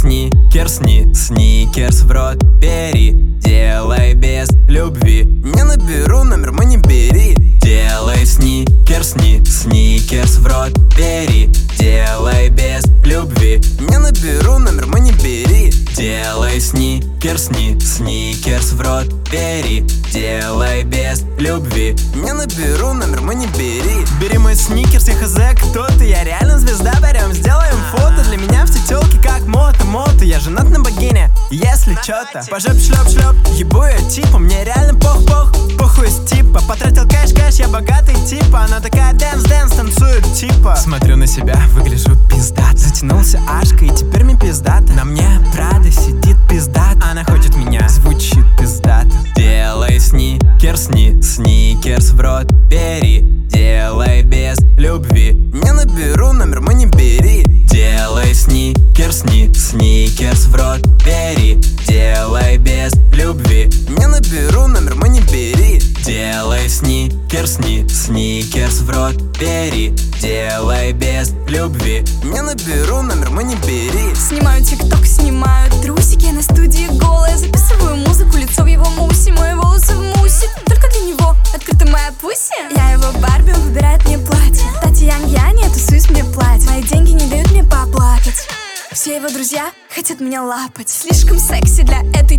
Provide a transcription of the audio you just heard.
сникерс, сникерс в рот бери. Делай без любви, не наберу номер, мы не бери. Делай сникерс, сникерс в рот бери. Делай без любви, не наберу номер, мы не бери. Делай сникерс, сникерс в рот бери. Делай без любви, не наберу номер, мы не бери. Бери мой сникерс, я хз, кто ты? Я реально звезда, берем, сделаем фото. Для меня все телки как мото. Я женат на богине, если чё-то по жопе шлёп, ебу я типа. Мне реально похуй с типа. Потратил кэш, я богатый типа. Она такая дэнс, танцует типа. Смотрю на себя, выгляжу пиздат. Затянулся ашка и теперь мне пиздата. На мне Прада сидит пиздат. Она хочет меня, звучит пиздат. Делай сникерс, сникерс в рот бери. Делай без любви, не наберу номер, мы не бери. Делай сникерс, сникерс в рот бери. Делай без любви, не наберу номер, мы не бери. Делай сникерс, сникерс в рот бери. Делай без любви, не наберу номер, мы не бери. Снимаю тикток, снимаю трусики. На студии голая, записываю музыку. Лицо в его мусе, мои волосы в мусе. Только для него открыта моя пуся. Я его Барби, он выбирает мне платье. Тати Янг, я тусуюсь, мне платье. Мои деньги не дают мне поплакать. Все его друзья хотят меня лапать. Слишком секси для этой